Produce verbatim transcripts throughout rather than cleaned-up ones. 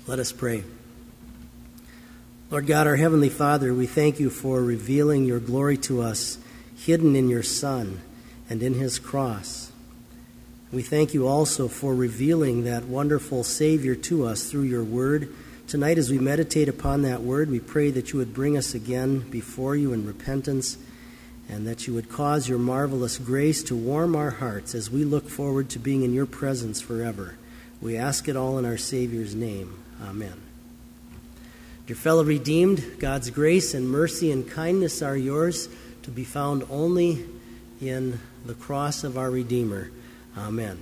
Let us pray. Lord God, our Heavenly Father, we thank you for revealing your glory to us, hidden in your Son and in his cross. We thank you also for revealing that wonderful Savior to us through your word. Tonight, as we meditate upon that word, we pray that you would bring us again before you in repentance, and that you would cause your marvelous grace to warm our hearts as we look forward to being in your presence forever. We ask it all in our Savior's name. Amen. Dear fellow redeemed, God's grace and mercy and kindness are yours, to be found only in the cross of our Redeemer. Amen.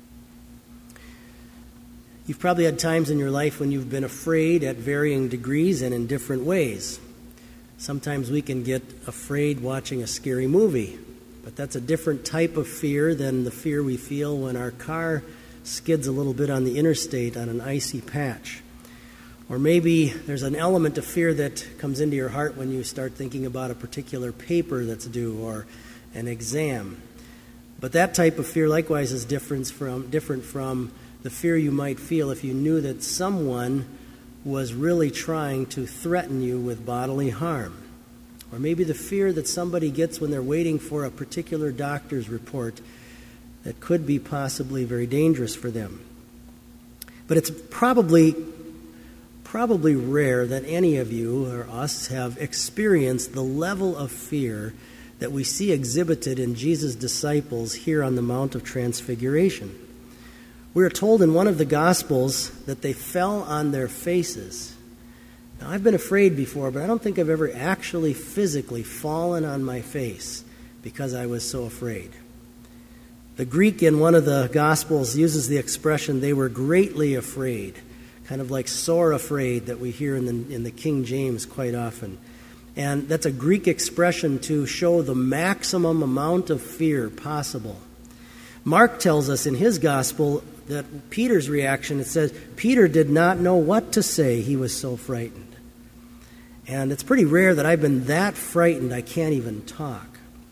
You've probably had times in your life when you've been afraid at varying degrees and in different ways. Sometimes we can get afraid watching a scary movie, but that's a different type of fear than the fear we feel when our car skids a little bit on the interstate on an icy patch. Or maybe there's an element of fear that comes into your heart when you start thinking about a particular paper that's due or an exam. But that type of fear likewise is different from, different from the fear you might feel if you knew that someone was really trying to threaten you with bodily harm. Or maybe the fear that somebody gets when they're waiting for a particular doctor's report that could be possibly very dangerous for them. But it's probably probably rare that any of you or us have experienced the level of fear that we see exhibited in Jesus' disciples here on the Mount of Transfiguration. We are told in one of the Gospels that they fell on their faces. Now, I've been afraid before, but I don't think I've ever actually physically fallen on my face because I was so afraid. The Greek in one of the Gospels uses the expression, they were greatly afraid, kind of like sore afraid that we hear in the, in the King James quite often. And that's a Greek expression to show the maximum amount of fear possible. Mark tells us in his Gospel that Peter's reaction, it says, Peter did not know what to say. He was so frightened. And it's pretty rare that I've been that frightened I can't even talk.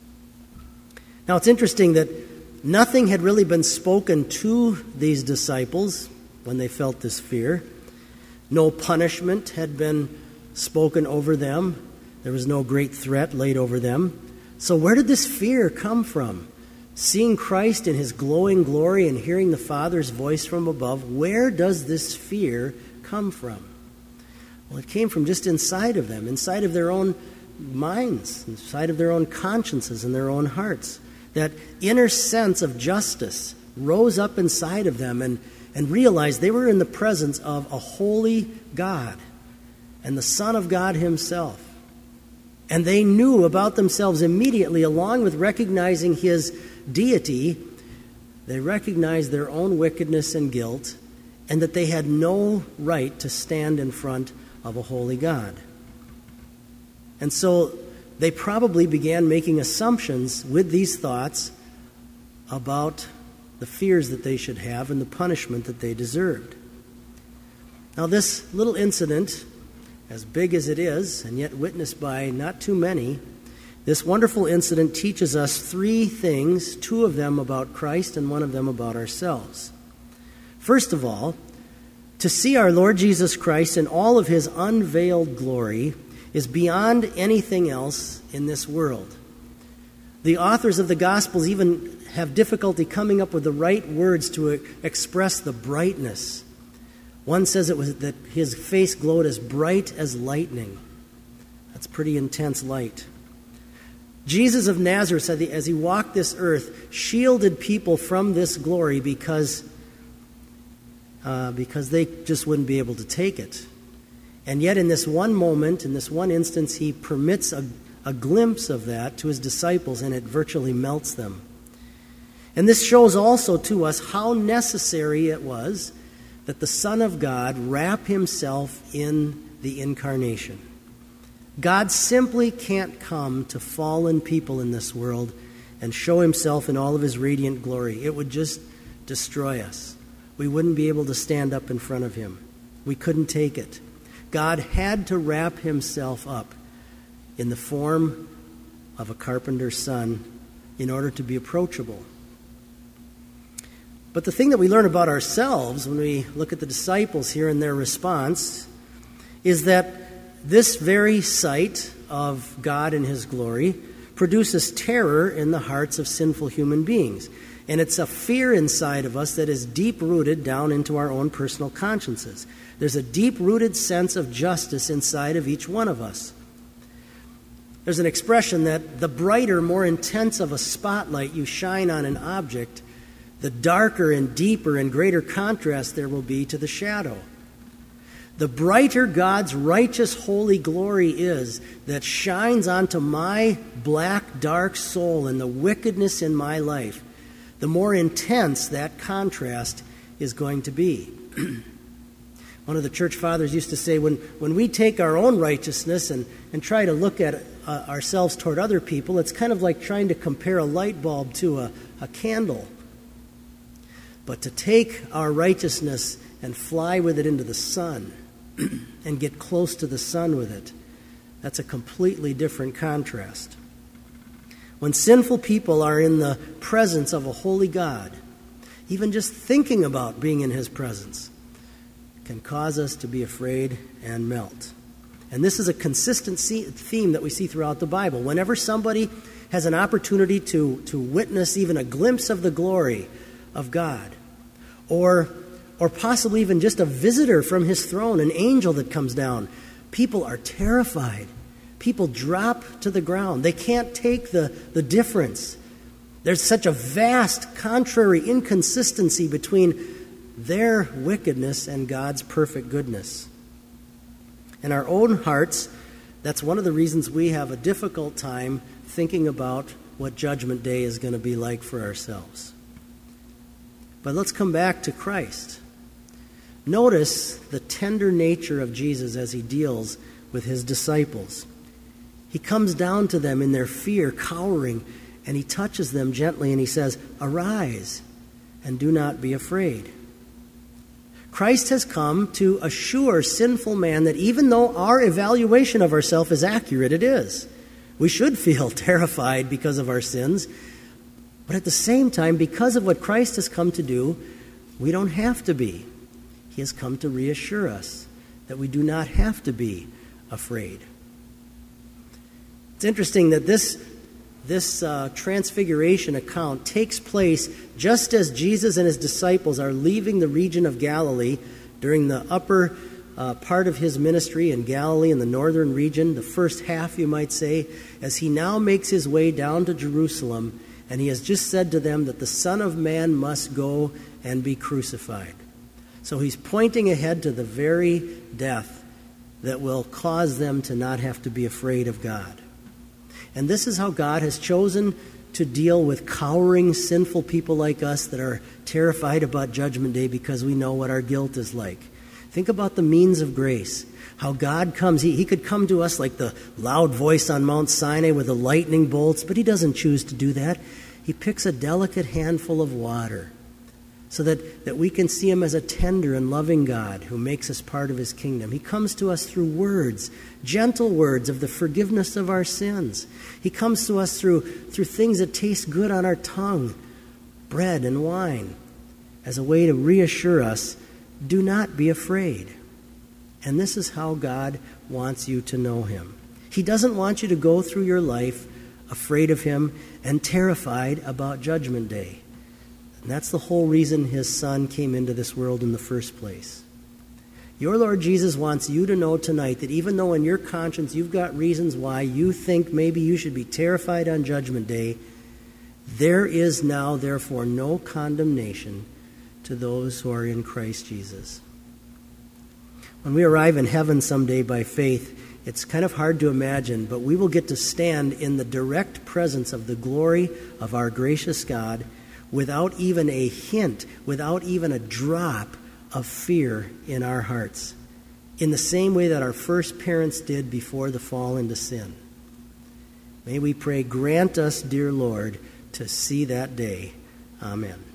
Now, it's interesting that nothing had really been spoken to these disciples when they felt this fear. No punishment had been spoken over them. There was no great threat laid over them. So where did this fear come from? Seeing Christ in his glowing glory and hearing the Father's voice from above, where does this fear come from? Well, it came from just inside of them, inside of their own minds, inside of their own consciences and their own hearts. That inner sense of justice rose up inside of them and, and realized they were in the presence of a holy God and the Son of God himself. And they knew about themselves immediately, along with recognizing his deity. They recognized their own wickedness and guilt, and that they had no right to stand in front of a holy God. And so they probably began making assumptions with these thoughts about the fears that they should have and the punishment that they deserved. Now, this little incident, as big as it is, and yet witnessed by not too many, this wonderful incident teaches us three things, two of them about Christ and one of them about ourselves. First of all, to see our Lord Jesus Christ in all of his unveiled glory is beyond anything else in this world. The authors of the Gospels even have difficulty coming up with the right words to express the brightness. One says it was that his face glowed as bright as lightning. That's pretty intense light. Jesus of Nazareth, as he walked this earth, shielded people from this glory because, uh, because they just wouldn't be able to take it. And yet in this one moment, in this one instance, he permits a, a glimpse of that to his disciples, and it virtually melts them. And this shows also to us how necessary it was that the Son of God wrap himself in the incarnation. God simply can't come to fallen people in this world and show himself in all of his radiant glory. It would just destroy us. We wouldn't be able to stand up in front of him. We couldn't take it. God had to wrap himself up in the form of a carpenter's son in order to be approachable. But the thing that we learn about ourselves when we look at the disciples here and their response is that this very sight of God in his glory produces terror in the hearts of sinful human beings. And it's a fear inside of us that is deep-rooted down into our own personal consciences. There's a deep-rooted sense of justice inside of each one of us. There's an expression that the brighter, more intense of a spotlight you shine on an object, the darker and deeper and greater contrast there will be to the shadow. The brighter God's righteous, holy glory is that shines onto my black, dark soul and the wickedness in my life, the more intense that contrast is going to be. One of the church fathers used to say, when, when we take our own righteousness and, and try to look at uh, ourselves toward other people, it's kind of like trying to compare a light bulb to a, a candle. But to take our righteousness and fly with it into the sun and get close to the sun with it, that's a completely different contrast. When sinful people are in the presence of a holy God, even just thinking about being in his presence can cause us to be afraid and melt. And this is a consistent theme that we see throughout the Bible. Whenever somebody has an opportunity to, to witness even a glimpse of the glory of God, or, or possibly even just a visitor from his throne, an angel that comes down, people are terrified. People drop to the ground. They can't take the, the difference. There's such a vast, contrary inconsistency between their wickedness and God's perfect goodness. In our own hearts, that's one of the reasons we have a difficult time thinking about what Judgment Day is going to be like for ourselves. But let's come back to Christ. Notice the tender nature of Jesus as he deals with his disciples. He comes down to them in their fear, cowering, and he touches them gently and he says, "Arise and do not be afraid." Christ has come to assure sinful man that even though our evaluation of ourselves is accurate, it is. We should feel terrified because of our sins, but at the same time, because of what Christ has come to do, we don't have to be. He has come to reassure us that we do not have to be afraid. It's interesting that this, this uh, transfiguration account takes place just as Jesus and his disciples are leaving the region of Galilee during the upper uh, part of his ministry in Galilee in the northern region, the first half, you might say, as he now makes his way down to Jerusalem, and he has just said to them that the Son of Man must go and be crucified. So he's pointing ahead to the very death that will cause them to not have to be afraid of God. And this is how God has chosen to deal with cowering, sinful people like us that are terrified about Judgment Day because we know what our guilt is like. Think about the means of grace. How God comes. He, he could come to us like the loud voice on Mount Sinai with the lightning bolts, but he doesn't choose to do that. He picks a delicate handful of water so that, that we can see him as a tender and loving God who makes us part of his kingdom. He comes to us through words, gentle words of the forgiveness of our sins. He comes to us through, through things that taste good on our tongue, bread and wine, as a way to reassure us, do not be afraid. And this is how God wants you to know him. He doesn't want you to go through your life afraid of him and terrified about Judgment Day. And that's the whole reason his Son came into this world in the first place. Your Lord Jesus wants you to know tonight that even though in your conscience you've got reasons why you think maybe you should be terrified on Judgment Day, there is now, therefore, no condemnation to those who are in Christ Jesus. When we arrive in heaven someday by faith, it's kind of hard to imagine, but we will get to stand in the direct presence of the glory of our gracious God without even a hint, without even a drop of fear in our hearts, in the same way that our first parents did before the fall into sin. May we pray, grant us, dear Lord, to see that day. Amen.